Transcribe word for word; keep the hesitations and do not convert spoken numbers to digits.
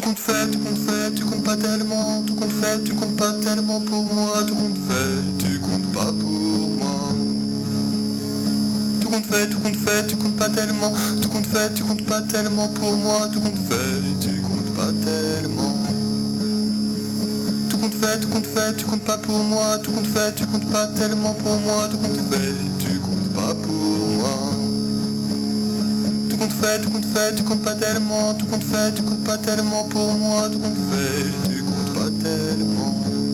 compte fait, tout compte fait, tu comptes pas tellement, tout compte fait, tu comptes pas tellement pour moi, tout compte fait, tu comptes pas pour moi. Tout compte fait, tout compte fait, tu comptes pas tellement, tout compte fait, tu comptes pas tellement pour moi, tout compte fait, tu comptes pas tellement. Tout compte fait, tout compte fait, tu comptes pas pour moi, tout compte fait, tu comptes pas tellement pour moi, tout compte fait, tu comptes pas pour moi. Tout compte fait, tout compte fait, tu comptes pas tellement, tout compte fait, tu comptes pas tellement pour moi, tout compte fait, tu comptes pas tellement.